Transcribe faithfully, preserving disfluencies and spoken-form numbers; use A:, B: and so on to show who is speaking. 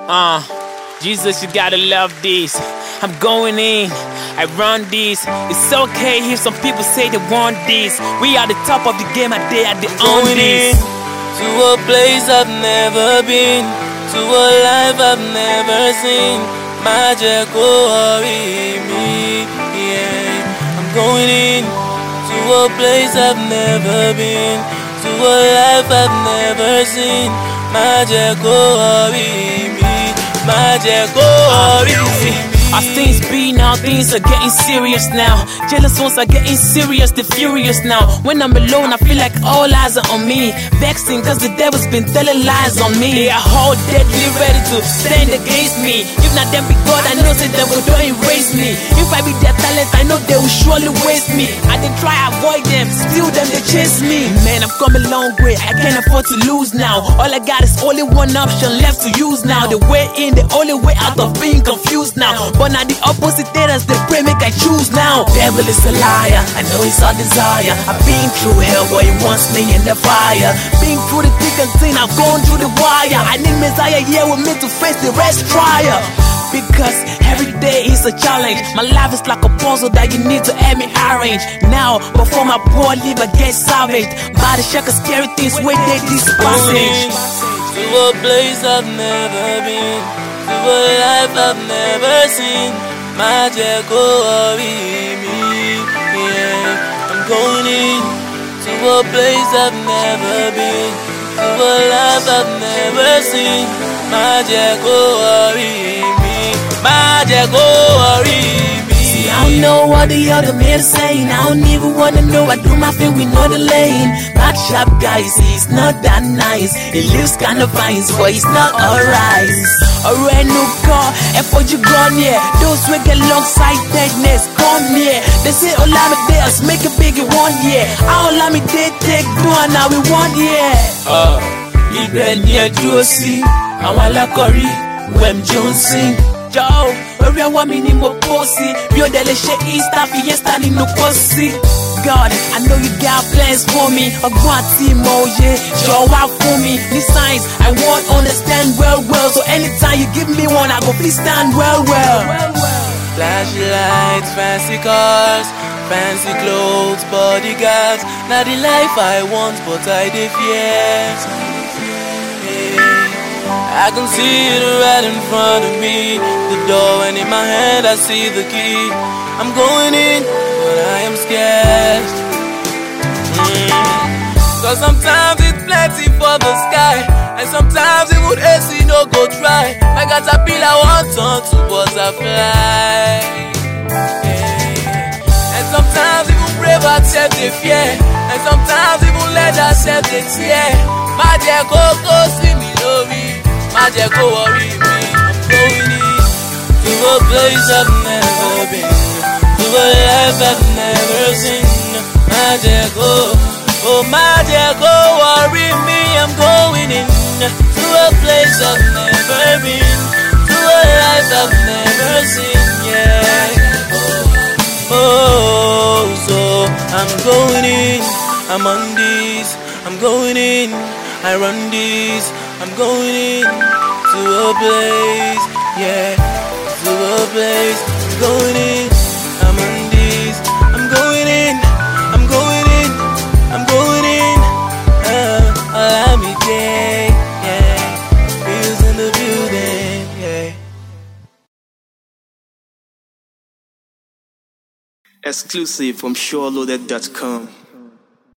A: Uh, Jesus, you gotta love this. I'm going in, I run this. It's okay if some people say they want this. We are the top of the game and they are the
B: Going
A: this.
B: in to a place I've never been, to a life I've never seen. Magic worry me, yeah. I'm going in to a place I've never been, to a life I've never seen. Magic worry me, magic worry me.
A: As things be now, things are getting serious now. Jealous ones are getting serious, they're furious now. When I'm alone, I feel like all eyes are on me. Vexing cause the devil's been telling lies on me. They are all deadly ready to stand against me. If not them be God, I know say them will don't erase me. If I be their talent, I know they will surely waste me. I did try avoid them, still them they chase me. Man, I've come a long way, I can't afford to lose now. All I got is only one option left to use now. The way in, the only way out of being confused now. But now the opposite haters, they pray make I choose now. Devil is a liar, I know it's our desire. I've been through hell, boy, he wants me in the fire. Been through the thick and thin, I've gone through the wire. I need Messiah here with me to face the rest trial. Because every day is a challenge. My life is like a puzzle that you need to help me arrange. Now, before my poor liver gets savaged by the shock of scary things where they this passage.
B: To a place I've never been, to a life I've never seen. Magic worry me, yeah. I'm going in to a place I've never been, to a life I've never seen. Magic worry me, magic worry me.
A: See, I don't know what the other men are saying. I don't even wanna know. I do my thing with no lane. That sharp guy, see, he's not that nice. He lives kinda fine, but he's not alright. A red new car, and for you gone, yeah. Those who get long-sightedness, come here. They say, oh, let me dare us, make a big one, yeah. I don't let me dare take one, now we want, yeah.
B: Uh, Ibẹ̀ ni ẹ dúró sí, àwọn alákọ̀rí, Wem Johnson.
A: Joe, orí ọwọ́ mi ni mo bó sí. Bí ó dẹ̀ lè ṣe Easter fiesta nínú kó sí. God, I know you got plans for me. Ọgbọ́n àti ìmọ̀ òye, jọ̀ọ́ wá fún mi. Ní science, I won't understand well well. So anytime you give me one, I go please stand well well.
B: Flashy lights, fancy cars, fancy clothes, bodyguards. Not the life I want, but I dey fear. I can see it right in front of me, the door, and in my hand I see the key. I'm going in, but I am scared. mm. Cause sometimes it's plenty for the sky, and sometimes it would A C no go try. My caterpillar won't turn to butterfly. yeah. And sometimes even brave accept the fear, and sometimes even let accept the tear. Magic go see me lórí. Magic go worry me. I'm going in to a place I've never been, to a life I've never seen. Magic go, oh magic go worry me. I'm going in to a place I've never been, to a life I've never seen. Yeah. Oh, so I'm going in. I'm on this. I'm going in. I run this. I'm going in to a place, yeah, to a place. I'm going in, I'm on this. I'm going in, I'm going in, I'm going in. Uh, allow me day, yeah. Feels in the building, yeah.
C: Exclusive from SureLoaded dot com.